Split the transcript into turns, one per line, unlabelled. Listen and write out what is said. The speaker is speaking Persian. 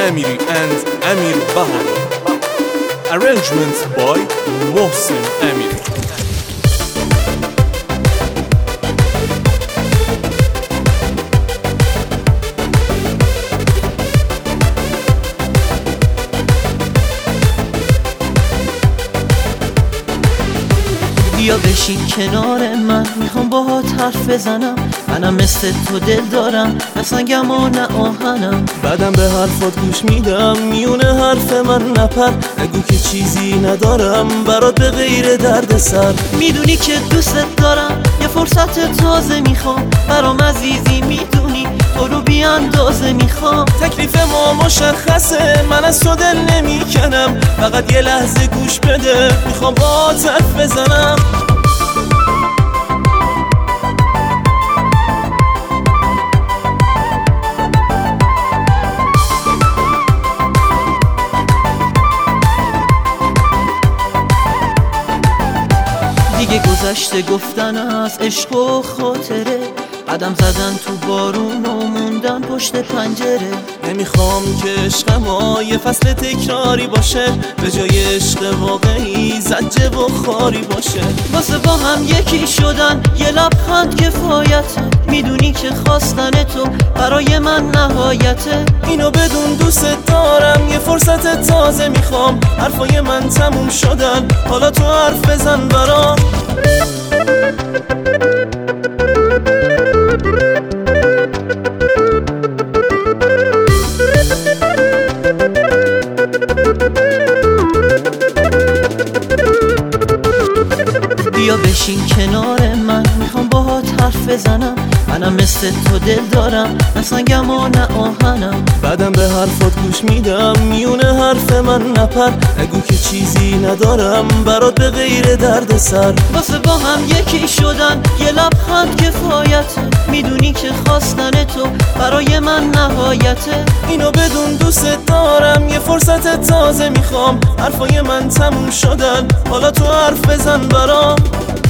Amiri and Amir Bahadar. Arrangements by Mohsen Amiri.
بیا بشین کنار من، میخوام باهات حرف بزنم. منم مثل تو دل دارم، نه سنگم و نه آهنم.
بعدم به حرفات گوش میدم، میونه حرف من نپر. نگو که چیزی ندارم برات به غیر درد سر.
میدونی که دوستت دارم، یه فرصت تازه میخوام. برام عزیزی میدونی تو رو بی اندازه میخوام.
تکلیف ما مشخصه، من از تو دل نمیکنم. فقط یه لحظه گوش بده، میخوام باهات حرف بزنم.
دیگه گذشته گفتن از عشق و خاطره، قدم زدن تو بارون و موندن پشت پنجره.
نمیخوام که عشق ما یه فصل تکراری باشه، به جای عشق واقعی زجه و خاری باشه.
واسه با هم یکی شدن یه لبخند کفایته. میدونی که خواستن تو برای من نهایته.
اینو بدون دوست دارم، یه فرصت تازه میخوام. حرفای من تموم شدن، حالا تو حرف بزن برام.
بیا بشین کنار من، میخوام باهات حرف بزنم. منم مثل تو دل دارم، نه سنگم و نه آهنم.
بعدم به حرفات گوش میدم، میونه حرف من نپر. نگو که چیزی ندارم برات به غیر درد سر.
واسه با هم یکی شدن یه لبخند کفایته. میدونی که خواستن تو برای من نهایته.
اینو بدون دوست دارم، یه فرصت تازه میخوام. حرفای من تموم شدن، حالا تو حرف بزن برام.